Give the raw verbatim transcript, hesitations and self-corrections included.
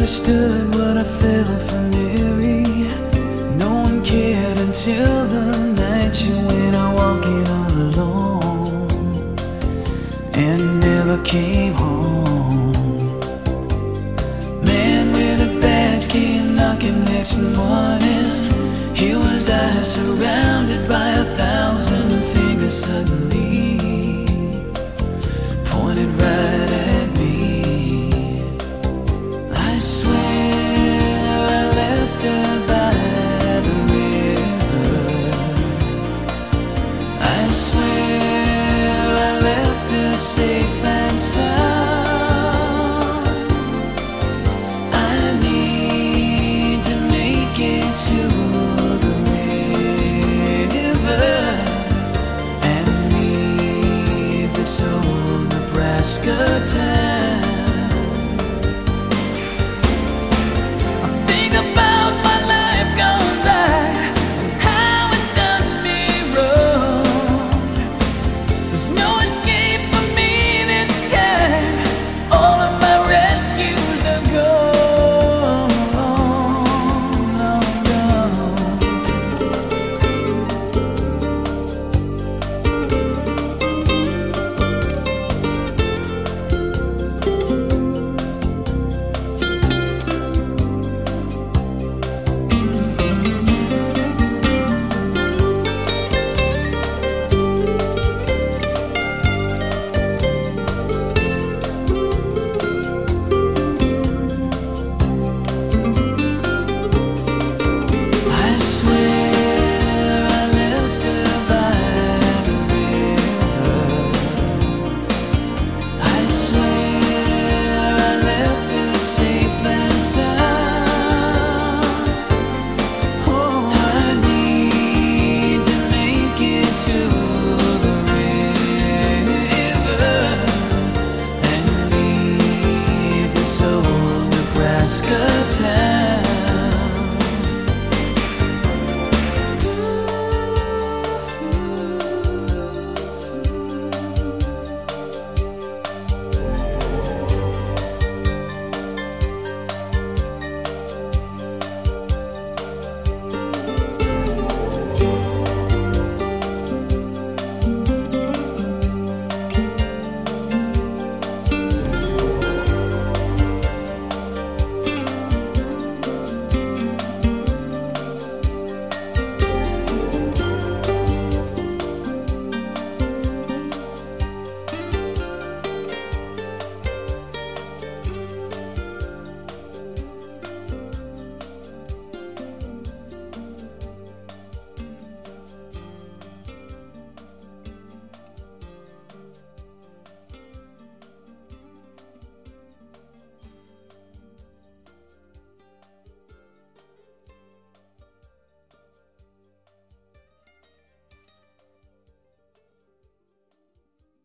understood what I felt for Mary. No one cared until the night she went out walking all alone and never came home. Man with a badge came knocking next morning. Here was I, surrounded by a thousand fingers suddenly pointed right at me. I swear I left her by the river. I swear I left her safe and sound. I need to make it to the river and leave this old Nebraska town.